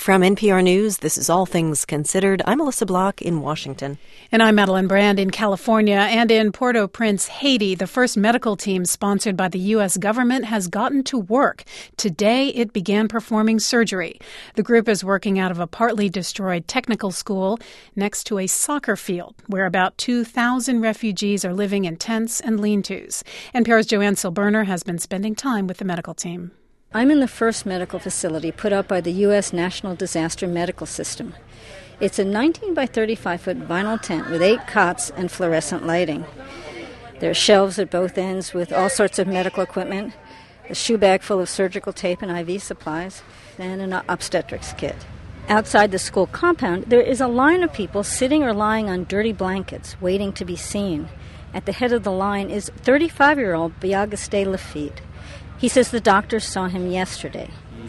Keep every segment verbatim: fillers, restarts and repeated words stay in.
From N P R News, this is All Things Considered. I'm Melissa Block in Washington. And I'm Madeline Brand in California. And in Port-au-Prince, Haiti, the first medical team sponsored by the U S government has gotten to work. Today, it began performing surgery. The group is working out of a partly destroyed technical school next to a soccer field, where about two thousand refugees are living in tents and lean-tos. N P R's Joanne Silberner has been spending time with the medical team. I'm in the first medical facility put up by the U S National Disaster Medical System. It's a nineteen by thirty-five foot vinyl tent with eight cots and fluorescent lighting. There are shelves at both ends with all sorts of medical equipment, a shoe bag full of surgical tape and I V supplies, and an obstetrics kit. Outside the school compound, there is a line of people sitting or lying on dirty blankets, waiting to be seen. At the head of the line is thirty-five-year-old Biagaste Lafitte. He says the doctors saw him yesterday.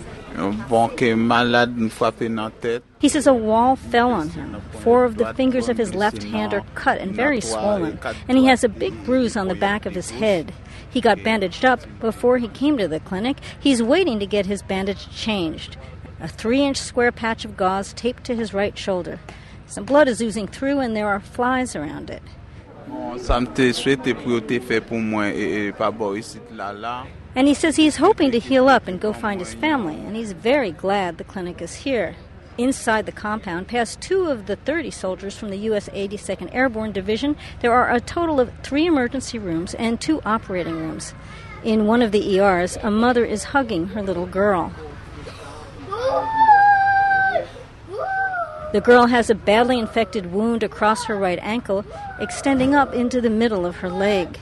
He says a wall fell on him. Four of the fingers of his left hand are cut and very swollen, and he has a big bruise on the back of his head. He got bandaged up before he came to the clinic. He's waiting to get his bandage changed. A three-inch square patch of gauze taped to his right shoulder. Some blood is oozing through, and there are flies around it. And he says he's hoping to heal up and go find his family, and he's very glad the clinic is here. Inside the compound, past two of the thirty soldiers from the U S eighty-second Airborne Division, there are a total of three emergency rooms and two operating rooms. In one of the E Rs, a mother is hugging her little girl. The girl has a badly infected wound across her right ankle, extending up into the middle of her leg.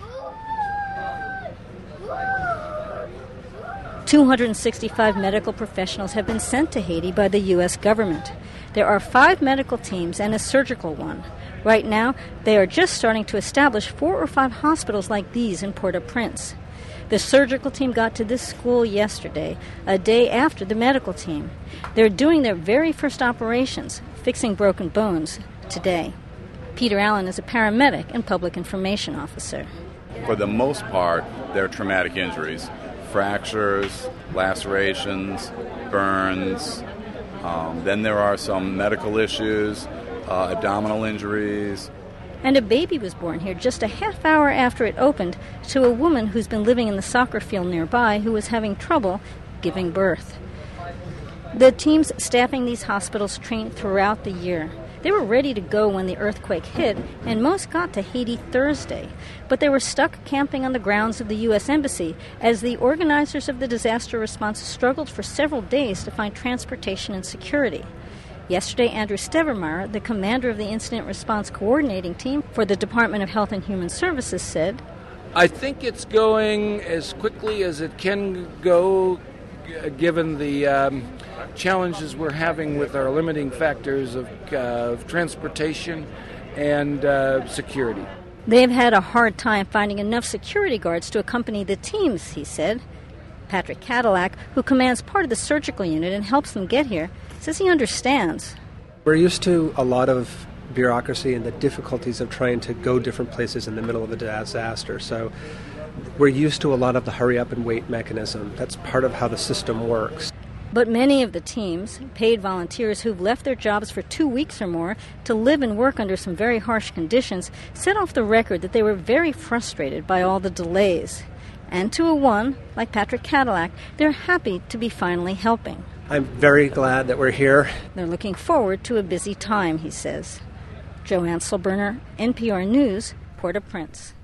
two hundred sixty-five medical professionals have been sent to Haiti by the U S government. There are five medical teams and a surgical one. Right now, they are just starting to establish four or five hospitals like these in Port-au-Prince. The surgical team got to this school yesterday, a day after the medical team. They're doing their very first operations, fixing broken bones, today. Peter Allen is a paramedic and public information officer. For the most part, they're traumatic injuries. Fractures, lacerations, burns. Um, then there are some medical issues, uh, abdominal injuries. And a baby was born here just a half hour after it opened to a woman who's been living in the soccer field nearby who was having trouble giving birth. The teams staffing these hospitals trained throughout the year. They were ready to go when the earthquake hit, and most got to Haiti Thursday. But they were stuck camping on the grounds of the U S Embassy as the organizers of the disaster response struggled for several days to find transportation and security. Yesterday, Andrew Stevermeyer, the commander of the Incident Response Coordinating Team for the Department of Health and Human Services, said, I think it's going as quickly as it can go, g- given the um, challenges we're having with our limiting factors of, uh, of transportation and uh, security. They've had a hard time finding enough security guards to accompany the teams, he said. Patrick Cadillac, who commands part of the surgical unit and helps them get here, says he understands. We're used to a lot of bureaucracy and the difficulties of trying to go different places in the middle of a disaster. So we're used to a lot of the hurry up and wait mechanism. That's part of how the system works. But many of the teams, paid volunteers who've left their jobs for two weeks or more to live and work under some very harsh conditions, set off the record that they were very frustrated by all the delays. And to a one, like Patrick Cadillac, they're happy to be finally helping. I'm very glad that we're here. They're looking forward to a busy time, he says. Joanne Silberner, N P R News, Port-au-Prince.